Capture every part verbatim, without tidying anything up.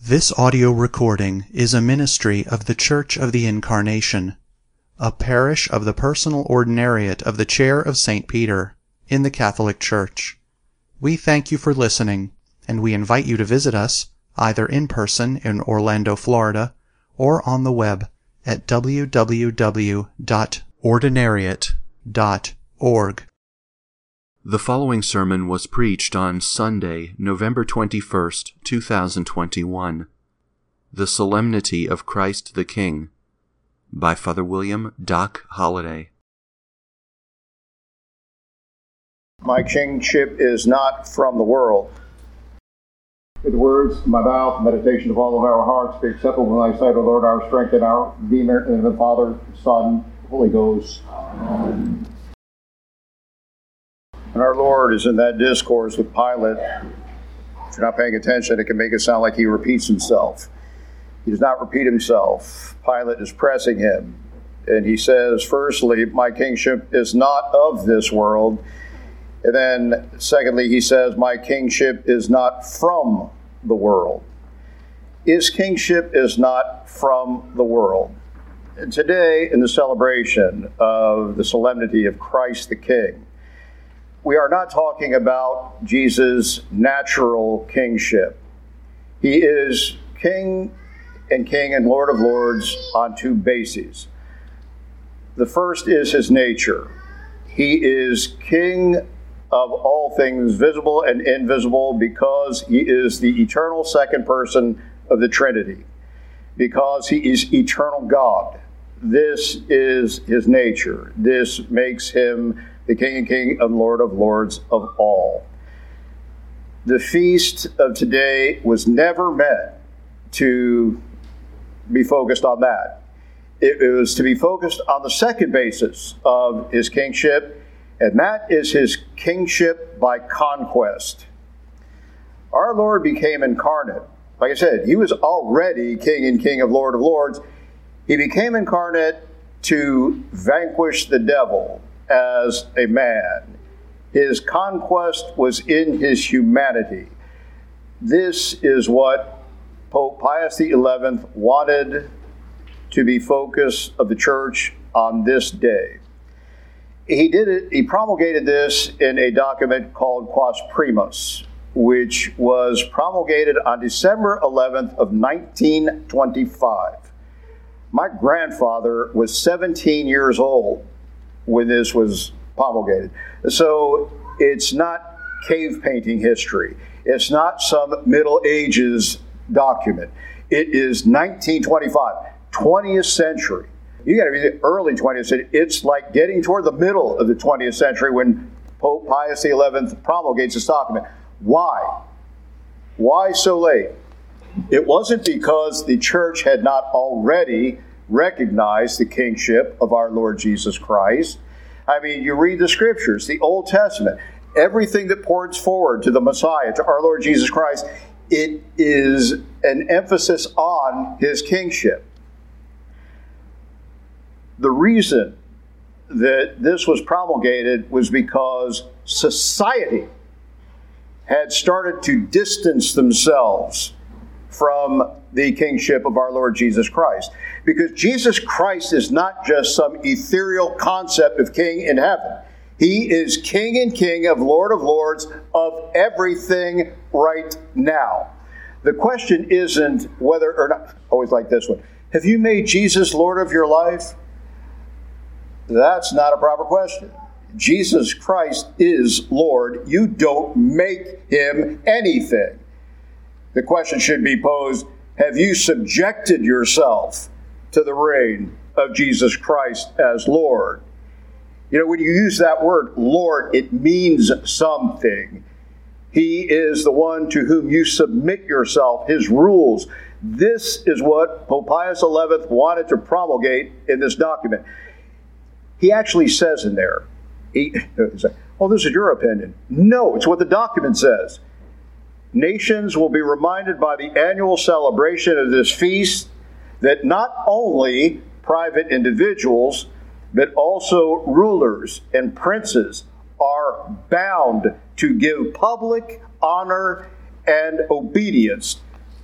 This audio recording is a ministry of the Church of the Incarnation, a parish of the Personal Ordinariate of the Chair of Saint Peter in the Catholic Church. We thank you for listening, and we invite you to visit us either in person in Orlando, Florida, or on the web at w w w dot ordinariate dot org. The following sermon was preached on Sunday, November twenty-first, two thousand twenty-one. The Solemnity of Christ the King, by Father William Doc Holliday. My kingship is not from the world. With the words of my mouth, meditation of all of our hearts, be acceptable in thy sight, O Lord, our strength and our Redeemer, and the Father, Son, Holy Ghost. Amen. And our Lord is in that discourse with Pilate. If you're not paying attention, it can make it sound like he repeats himself. He does not repeat himself. Pilate is pressing him. And he says, firstly, my kingship is not of this world. And then, secondly, he says, my kingship is not from the world. His kingship is not from the world. And today, in the celebration of the solemnity of Christ the King, we are not talking about Jesus' natural kingship. He is King and King and Lord of Lords on two bases. The first is his nature. He is King of all things visible and invisible because he is the eternal second person of the Trinity, because he is eternal God. This is his nature. This makes him the King and King and Lord of Lords of all. The feast of today was never meant to be focused on that. It, it was to be focused on the second basis of his kingship, and that is his kingship by conquest. Our Lord became incarnate. Like I said, he was already King and King of Lord of Lords. He became incarnate to vanquish the devil as a man. His conquest was in his humanity. This is what Pope Pius the eleventh wanted to be focus of the Church on this day. He did it, he promulgated this in a document called Quas Primas, which was promulgated on December eleventh of nineteen twenty-five. My grandfather was seventeen years old when this was promulgated. So it's not cave painting history. It's not some Middle Ages document. It is nineteen twenty-five, twentieth century. You got to be the early twentieth century. It's like getting toward the middle of the twentieth century when Pope Pius the eleventh promulgates this document. Why? Why so late? It wasn't because the Church had not already recognized the kingship of our Lord Jesus Christ. I mean, you read the Scriptures, the Old Testament, everything that points forward to the Messiah, to our Lord Jesus Christ, it is an emphasis on his kingship. The reason that this was promulgated was because society had started to distance themselves from the kingship of our Lord Jesus Christ. Because Jesus Christ is not just some ethereal concept of king in heaven. He is King and King of Lord of Lords of everything right now. The question isn't whether or not, always like this one, have you made Jesus Lord of your life? That's not a proper question. Jesus Christ is Lord. You don't make him anything. The question should be posed, have you subjected yourself to the reign of Jesus Christ as Lord? You know, when you use that word, Lord, it means something. He is the one to whom you submit yourself, his rules. This is what Pope Pius the eleventh wanted to promulgate in this document. He actually says in there, he, oh, this is your opinion. No, it's what the document says. Nations will be reminded by the annual celebration of this feast that not only private individuals, but also rulers and princes are bound to give public honor and obedience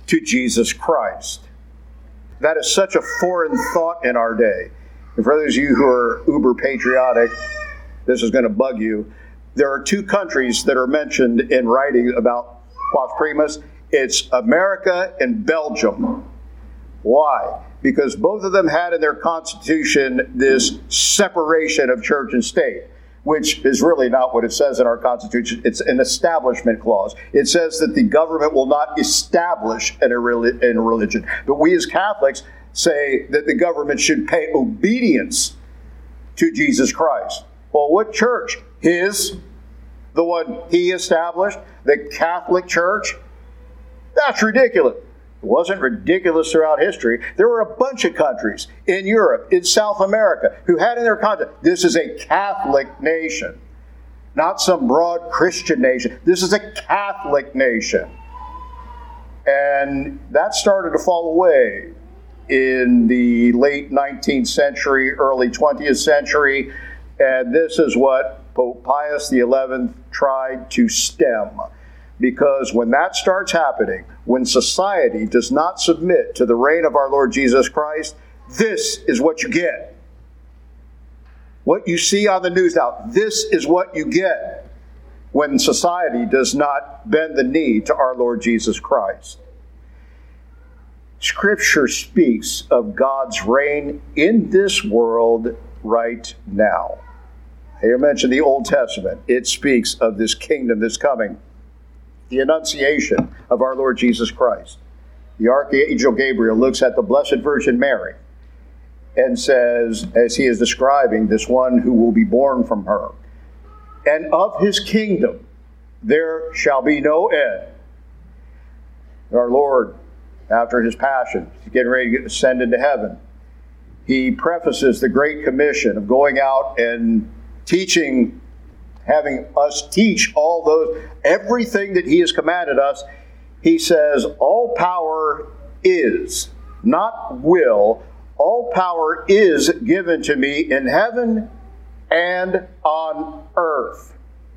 to Jesus Christ. That is such a foreign thought in our day. And for those of you who are uber patriotic, this is going to bug you. There are two countries that are mentioned in writing about Pax Primus. It's America and Belgium. Why? Because both of them had in their constitution this separation of church and state, which is really not what it says in our Constitution. It's an establishment clause. It says that the government will not establish a religion. But we as Catholics say that the government should pay obedience to Jesus Christ. Well, what church? His, the one he established, the Catholic Church? That's ridiculous. It wasn't ridiculous throughout history. There were a bunch of countries in Europe, in South America, who had in their content, this is a Catholic nation, not some broad Christian nation. This is a Catholic nation. And that started to fall away in the late nineteenth century, early twentieth century. And this is what Pope Pius the eleventh tried to stem. Because when that starts happening, when society does not submit to the reign of our Lord Jesus Christ, this is what you get. What you see on the news now, this is what you get when society does not bend the knee to our Lord Jesus Christ. Scripture speaks of God's reign in this world right now. I mentioned the Old Testament. It speaks of this kingdom that's coming. The Annunciation of our Lord Jesus Christ. The Archangel Gabriel looks at the Blessed Virgin Mary and says, as he is describing this one who will be born from her, and of his kingdom there shall be no end. Our Lord, after his passion, he's getting ready to ascend into heaven. He prefaces the Great Commission of going out and teaching, having us teach all those, everything that he has commanded us. He says, all power is, not will, all power is given to me in heaven and on earth.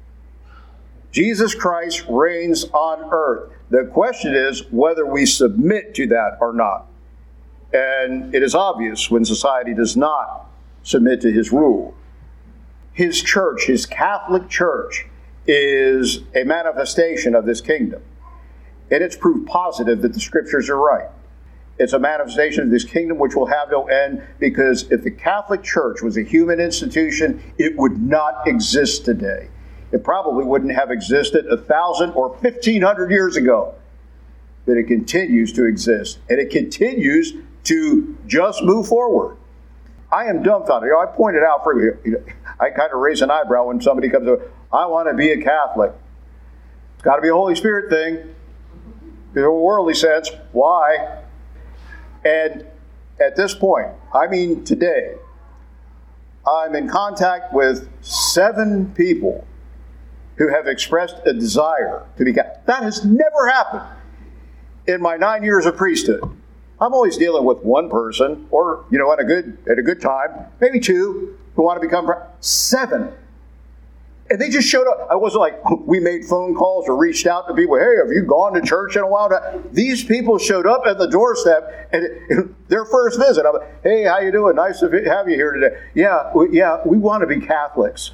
Jesus Christ reigns on earth. The question is whether we submit to that or not. And it is obvious when society does not submit to his rule. His church, his Catholic Church, is a manifestation of this kingdom. And it's proof positive that the Scriptures are right. It's a manifestation of this kingdom which will have no end, because if the Catholic Church was a human institution, it would not exist today. It probably wouldn't have existed a thousand or fifteen hundred years ago. But it continues to exist, and it continues to just move forward. I am dumbfounded. You know, I pointed out for you, I kind of raise an eyebrow when somebody comes over, I want to be a Catholic. It's got to be a Holy Spirit thing. In a worldly sense, why? And at this point, I mean today, I'm in contact with seven people who have expressed a desire to be Catholic. That has never happened in my nine years of priesthood. I'm always dealing with one person, or, you know, at a good at a good time, maybe two, who want to become seven. And they just showed up. I wasn't like, we made phone calls or reached out to people, hey, have you gone to church in a while? These people showed up at the doorstep, and their first visit, I'm like, hey, how you doing? Nice to have you here today. Yeah, we, yeah, we want to be Catholics.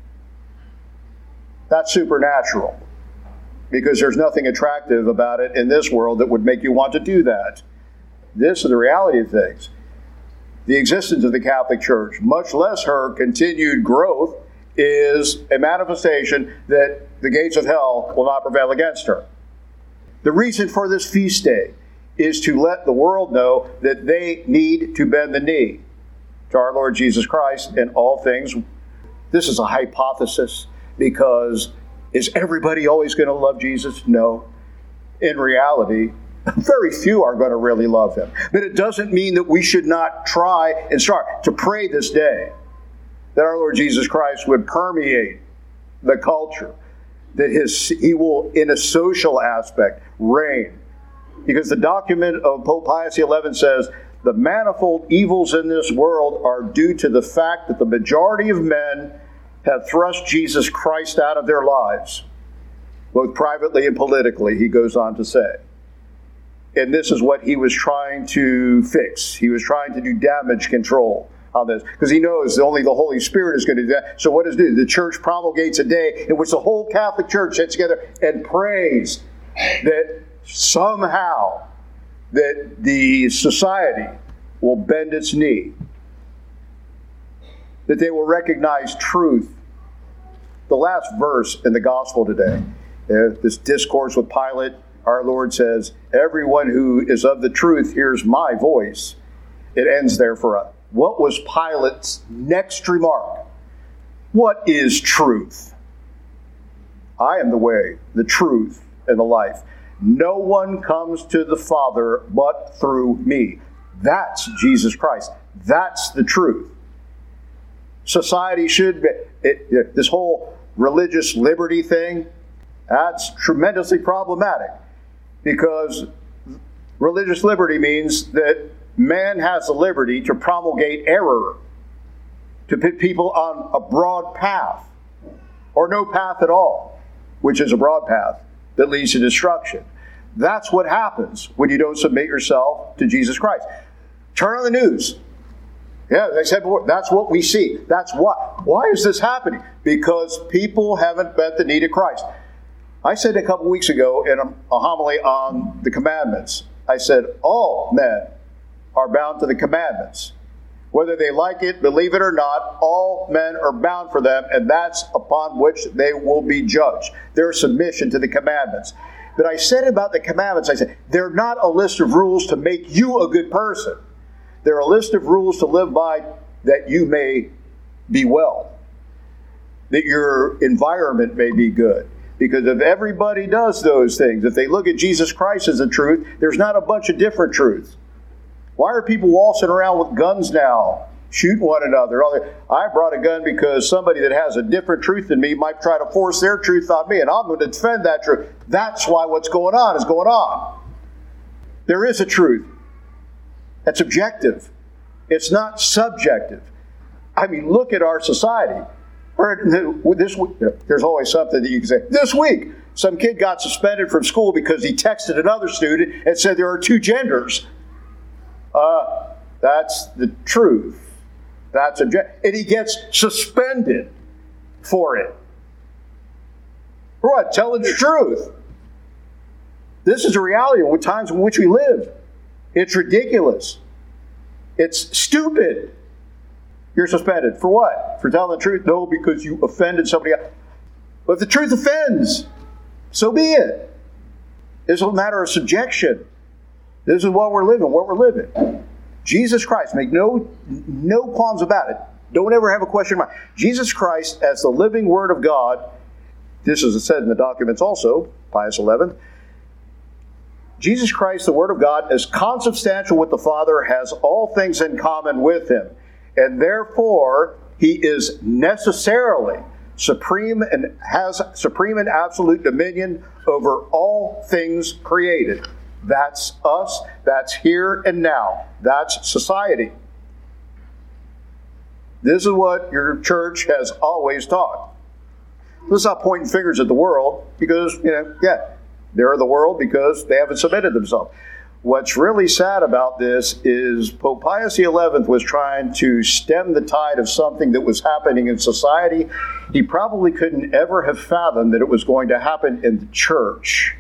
That's supernatural, because there's nothing attractive about it in this world that would make you want to do that. This is the reality of things. The existence of the Catholic Church, much less her continued growth, is a manifestation that the gates of hell will not prevail against her. The reason for this feast day is to let the world know that they need to bend the knee to our Lord Jesus Christ in all things. This is a hypothesis, because is everybody always going to love Jesus? No. In reality, very few are going to really love him. But it doesn't mean that we should not try and start to pray this day that our Lord Jesus Christ would permeate the culture, that his he will, in a social aspect, reign. Because the document of Pope Pius the eleventh says, the manifold evils in this world are due to the fact that the majority of men have thrust Jesus Christ out of their lives, both privately and politically, he goes on to say. And this is what he was trying to fix. He was trying to do damage control on this, because he knows only the Holy Spirit is going to do that. So what does it do? The church promulgates a day in which the whole Catholic Church gets together and prays that somehow that the society will bend its knee, that they will recognize truth. The last verse in the gospel today, uh, this discourse with Pilate, our Lord says, everyone who is of the truth hears my voice. It ends there for us. What was Pilate's next remark? What is truth? I am the way, the truth, and the life. No one comes to the Father but through me. That's Jesus Christ. That's the truth. Society should be, it, it, this whole religious liberty thing, that's tremendously problematic, because religious liberty means that man has the liberty to promulgate error, to put people on a broad path, or no path at all, which is a broad path that leads to destruction. That's what happens when you don't submit yourself to Jesus Christ. Turn on the news. Yeah, as I said before, that's what we see. That's what. Why is this happening? Because people haven't met the need of Christ. I said a couple weeks ago in a, a homily on the commandments, I said, all men are bound to the commandments. Whether they like it, believe it or not, all men are bound for them, and that's upon which they will be judged. Their submission to the commandments. But I said about the commandments, I said, they're not a list of rules to make you a good person. They're a list of rules to live by that you may be well, that your environment may be good. Because if everybody does those things, if they look at Jesus Christ as the truth, there's not a bunch of different truths. Why are people waltzing around with guns now, shooting one another? I brought a gun because somebody that has a different truth than me might try to force their truth on me, and I'm going to defend that truth. That's why what's going on is going on. There is a truth. That's objective. It's not subjective. I mean, look at our society. This, there's always something that you can say. This week, some kid got suspended from school because he texted another student and said there are two genders. Uh, that's the truth. That's objective. And he gets suspended for it. For what? Telling the truth. This is a reality of the times in which we live. It's ridiculous. It's stupid. You're suspended. For what? For telling the truth? No, because you offended somebody else. But if the truth offends, so be it. It's a matter of subjection. This is what we're living, what we're living. Jesus Christ, make no, no qualms about it. Don't ever have a question in mind. Jesus Christ, as the living Word of God, this is said in the documents also, Pius the eleventh, Jesus Christ, the Word of God, is consubstantial with the Father, has all things in common with Him. And therefore, He is necessarily supreme and has supreme and absolute dominion over all things created. That's us. That's here and now. That's society. This is what your church has always taught. Let's not point fingers at the world because, you know, yeah, they're the world because they haven't submitted themselves. What's really sad about this is Pope Pius the eleventh was trying to stem the tide of something that was happening in society. He probably couldn't ever have fathomed that it was going to happen in the church.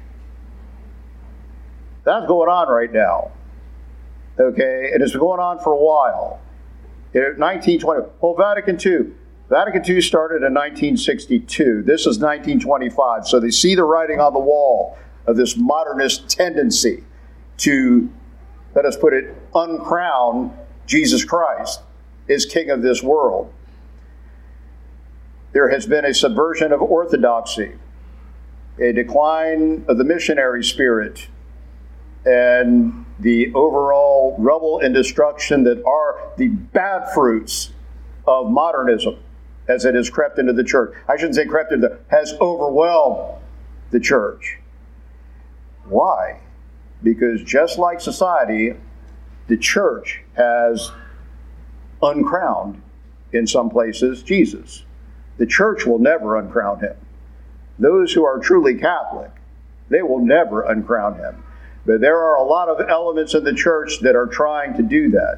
That's going on right now. Okay, and it's been going on for a while. In nineteen twenty, well, Vatican two. Vatican two started in nineteen sixty-two. This is nineteen twenty-five. So they see the writing on the wall of this modernist tendency to, let us put it, uncrown Jesus Christ as King of this world. There has been a subversion of orthodoxy, a decline of the missionary spirit, and the overall rubble and destruction that are the bad fruits of modernism as it has crept into the church. I shouldn't say crept into, has overwhelmed the church. Why? Because just like society, the church has uncrowned, in some places, Jesus. The church will never uncrown him. Those who are truly Catholic, they will never uncrown him. But there are a lot of elements in the church that are trying to do that.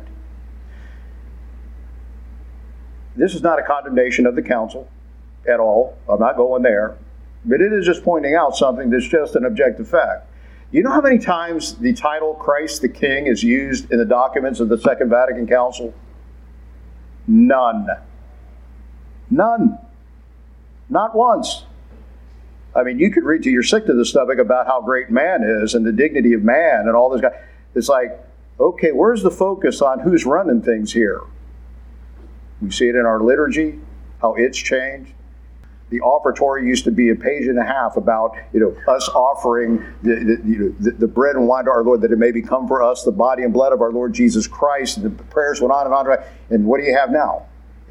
This is not a condemnation of the council at all. I'm not going there. But it is just pointing out something that's just an objective fact. You know how many times the title Christ the King is used in the documents of the Second Vatican Council? None. None. Not once. I mean, you could read till you're sick to the stomach about how great man is and the dignity of man and all this guy. It's like, okay, where's the focus on who's running things here? We see it in our liturgy, how it's changed. The offertory used to be a page and a half about, you know, us offering the, the, you know, the, the bread and wine to our Lord, that it may become for us the body and blood of our Lord Jesus Christ. And the prayers went on and on. And what do you have now?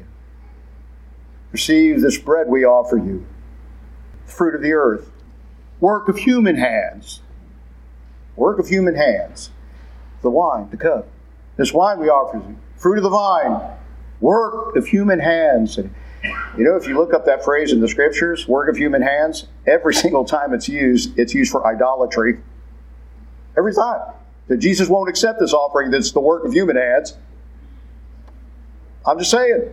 Receive this bread we offer you, fruit of the earth, work of human hands. Work of human hands. The wine, the cup. This wine we offer you, fruit of the vine, work of human hands. And you know, if you look up that phrase in the scriptures, work of human hands, every single time it's used, it's used for idolatry. Every time. That Jesus won't accept this offering that's the work of human hands. I'm just saying.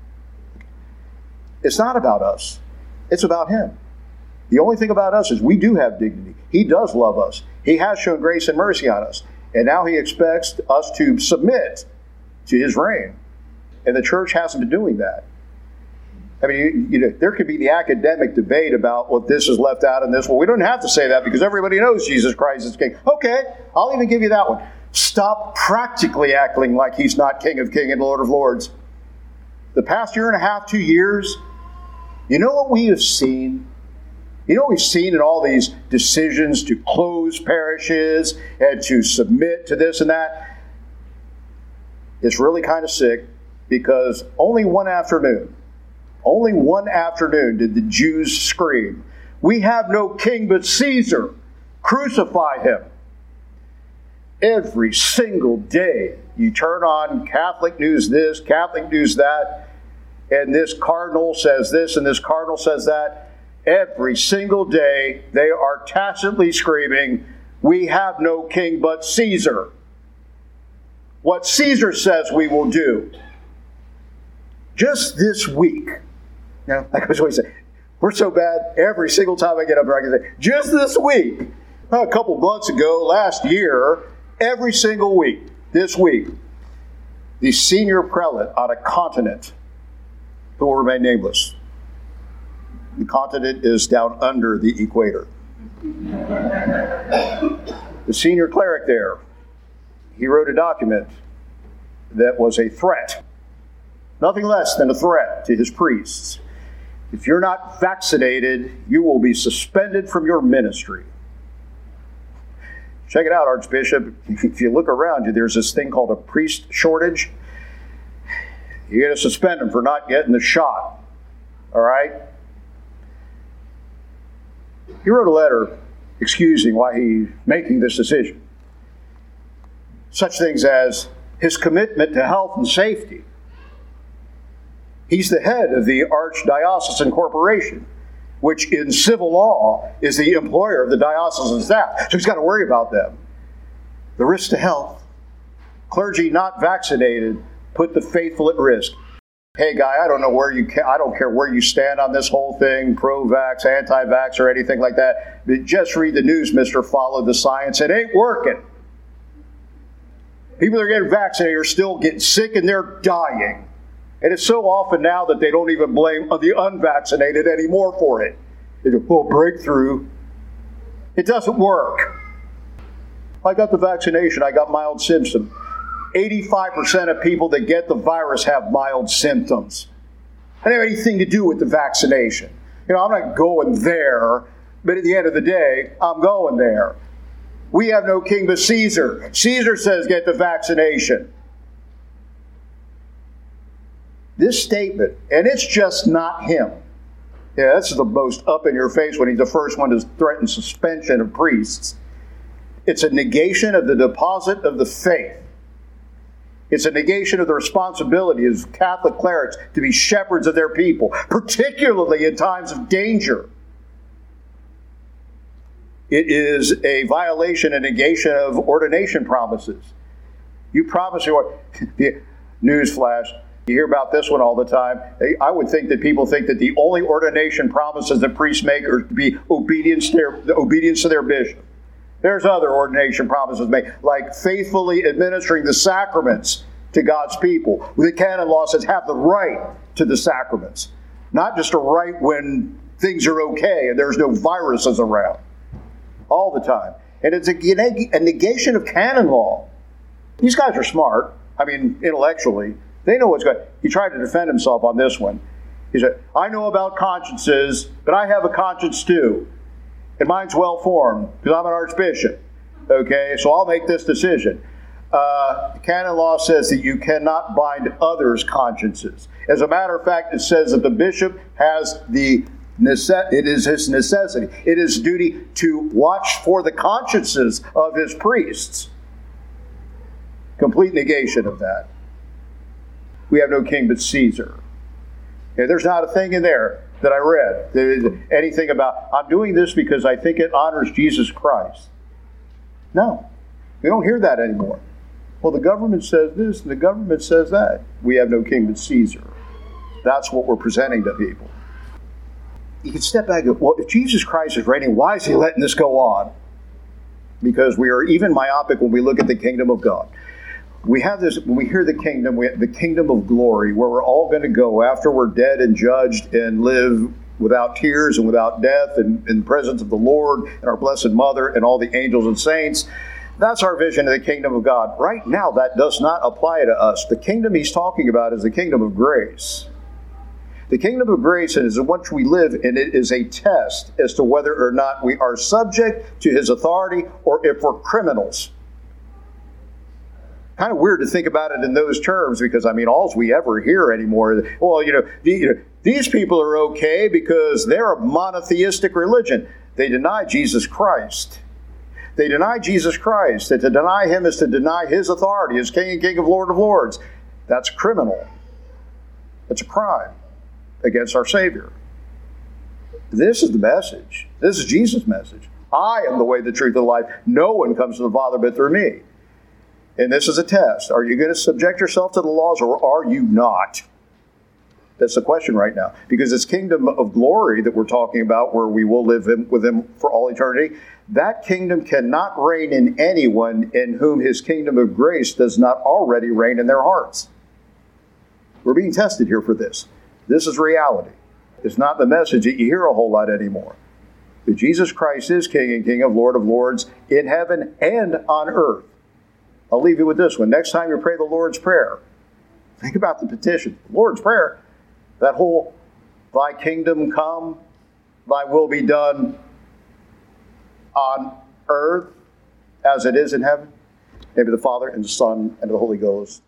It's not about us. It's about Him. The only thing about us is we do have dignity. He does love us. He has shown grace and mercy on us. And now He expects us to submit to His reign. And the church hasn't been doing that. I mean, you, you know, there could be the academic debate about what this is left out in this. Well, we don't have to say that because everybody knows Jesus Christ is King. Okay, I'll even give you that one. Stop practically acting like He's not King of Kings and Lord of Lords. The past year and a half, two years, you know what we have seen? You know what we've seen in all these decisions to close parishes and to submit to this and that? It's really kind of sick because only one afternoon, Only one afternoon did the Jews scream, "We have no king but Caesar. Crucify him." Every single day you turn on Catholic news this, Catholic news that, and this cardinal says this and this cardinal says that. Every single day they are tacitly screaming, "We have no king but Caesar. What Caesar says we will do." Just this week, you know, like I was always saying, we're so bad every single time I get up there, I can say, just this week, a couple months ago, last year, every single week, this week, the senior prelate on a continent who will remain nameless. The continent is down under the equator. The senior cleric there, he wrote a document that was a threat, nothing less than a threat to his priests. If you're not vaccinated, you will be suspended from your ministry. Check it out, Archbishop. If you look around you, there's this thing called a priest shortage. You're going to suspend them for not getting the shot. All right? He wrote a letter excusing why he's making this decision. Such things as his commitment to health and safety. He's the head of the Archdiocesan Corporation, which in civil law is the employer of the diocesan staff. So he's got to worry about them. The risk to health. Clergy not vaccinated put the faithful at risk. Hey, guy, I don't know where you ca- I don't care where you stand on this whole thing, pro-vax, anti-vax, or anything like that. But just read the news, mister. Follow the science. It ain't working. People that are getting vaccinated are still getting sick and they're dying. And it's so often now that they don't even blame the unvaccinated anymore for it. It's a full breakthrough. It doesn't work. I got the vaccination. I got mild symptoms. eighty-five percent of people that get the virus have mild symptoms. I don't have anything to do with the vaccination. You know, I'm not going there, but at the end of the day, I'm going there. We have no king but Caesar. Caesar says get the vaccination. This statement, and it's just not him. Yeah, that's the most up in your face when he's the first one to threaten suspension of priests. It's a negation of the deposit of the faith. It's a negation of the responsibility of Catholic clerics to be shepherds of their people, particularly in times of danger. It is a violation and negation of ordination promises. You promise your newsflash. You hear about this one all the time. I would think that people think that the only ordination promises that priests make are to be obedience to their, obedience to their bishop. There's other ordination promises made, like faithfully administering the sacraments to God's people. The canon law says have the right to the sacraments, not just a right when things are okay and there's no viruses around. All the time. And it's a, a negation of canon law. These guys are smart. I mean, intellectually. They know what's going on. He tried to defend himself on this one. He said, I know about consciences, but I have a conscience too. And mine's well-formed, because I'm an archbishop. Okay, so I'll make this decision. Uh, canon law says that you cannot bind others' consciences. As a matter of fact, it says that the bishop has the It is his necessity. It is duty to watch for the consciences of his priests. Complete negation of that. We have no king but Caesar. Okay, there's not a thing in there that I read. There is anything about, I'm doing this because I think it honors Jesus Christ. No. We don't hear that anymore. Well, the government says this and the government says that. We have no king but Caesar. That's what we're presenting to people. You can step back and go, well, if Jesus Christ is reigning, why is he letting this go on? Because we are even myopic when we look at the kingdom of God. We have this, when we hear the kingdom, we have the kingdom of glory, where we're all going to go after we're dead and judged and live without tears and without death and in the presence of the Lord and our Blessed Mother and all the angels and saints. That's our vision of the kingdom of God. Right now, that does not apply to us. The kingdom he's talking about is the kingdom of grace. The kingdom of grace is in which we live, and it is a test as to whether or not we are subject to his authority or if we're criminals. Kind of weird to think about it in those terms, because, I mean, all we ever hear anymore, well, you know, the, you know, these people are okay because they're a monotheistic religion. They deny Jesus Christ. They deny Jesus Christ. That to deny him is to deny his authority as King and King of Lord of Lords. That's criminal. That's a crime against our Savior. This is the message. This is Jesus' message. I am the way, the truth, and the life. No one comes to the Father but through me. And this is a test. Are you going to subject yourself to the laws, or are you not? That's the question right now. Because this kingdom of glory that we're talking about, where we will live with him for all eternity, that kingdom cannot reign in anyone in whom his kingdom of grace does not already reign in their hearts. We're being tested here for this. This is reality. It's not the message that you hear a whole lot anymore. That Jesus Christ is King and King of Lord of Lords in heaven and on earth. I'll leave you with this one. Next time you pray the Lord's Prayer, think about the petition. The Lord's Prayer, that whole, thy kingdom come, thy will be done on earth as it is in heaven. In the name of the Father, and the Son, and the Holy Ghost.